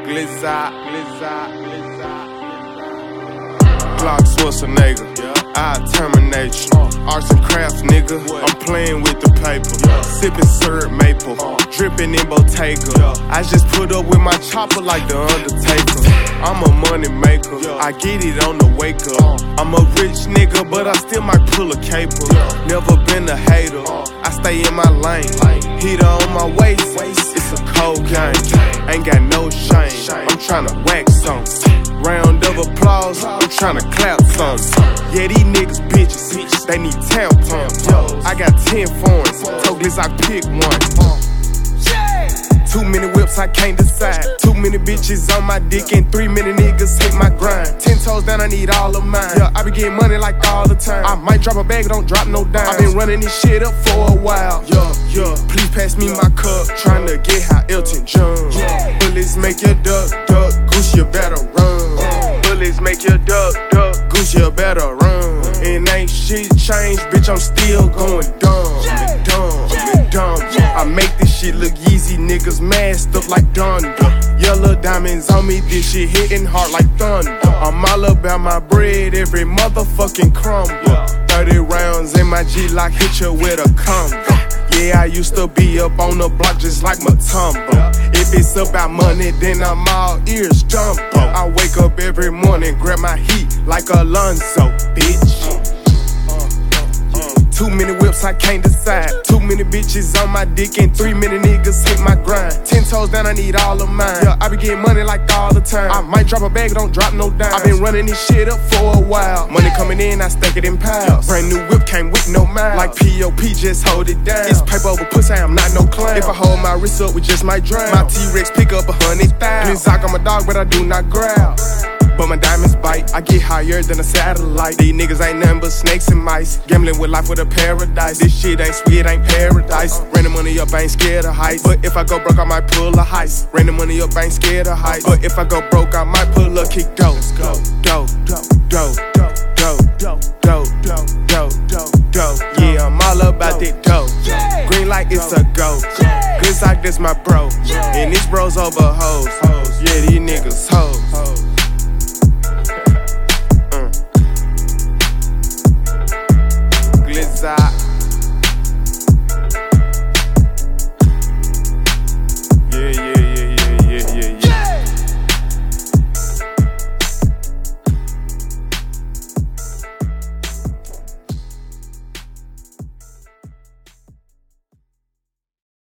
Glizzy. Glock Schwarzenegger, I terminate you. Arts and crafts, nigga. I'm playing with the paper. Sipping syrup maple, dripping in Bottega. I just put up with my chopper like the Undertaker. I'm a money maker, I get it on the wake up. I'm a rich nigga, but I still might pull a caper. Never been a hater, I stay in my lane. Heater on my waist, it's a cold game. Ain't got no shame, I'm tryna wax something. Round of applause, I'm tryna clap something. Yeah, these niggas bitches, they need tampons. I got 10 foreigns, told Liz I pick one. Too many whips, I can't decide. Too many bitches on my dick and 3 minute niggas hit my grind. 10 toes down, I need all of mine. Yeah, I be getting money like all the time. I might drop a bag, don't drop no dime. I been running this shit up for a while. Yeah, please pass me my cup. Tryna get how Elton John. Bullets make you duck, goose, you better run. Bullets make you duck, goose, you better run. And ain't shit changed, bitch, I'm still going dumb. I make this shit look easy, niggas masked up like thunder. Yellow diamonds on me, this shit hitting hard like thunder. I'm all about my bread, every motherfucking crumble. 30 rounds in my G-Lock, hit you with a combo. Yeah, I used to be up on the block just like Matumbo. If it's about money, then I'm all ears jumbo. I wake up every morning, grab my heat like Alonzo, bitch. Too many whips, I can't decide. Too many bitches on my dick and 3 minute niggas hit my grind. 10 toes down, I need all of mine. Yeah, I be getting money like all the time. I might drop a bag, don't drop no dime. I been running this shit up for a while. Money coming in, I stack it in piles. Brand new whip came with no miles. Like P.O.P., just hold it down. It's paper over pussy, I'm not no clown. If I hold my wrist up, we just might drown. My T-Rex pick up 100,000. Glizzy, I'm a dog, but I do not growl. But my diamonds bite, I get higher than a satellite. These niggas ain't nothing but snakes and mice. Gambling with life with a paradise. This shit ain't sweet, ain't paradise. Ran the money up, I ain't scared of heights. But if I go broke, I might pull a heist. Ran the money up, I ain't scared of heights. But if I go broke, I might pull a kick. Go. Yeah, I'm all about that dough. Green light, it's a go. Glizzy, that's my bro. And this bro's over hoes. Yeah, these niggas hoes.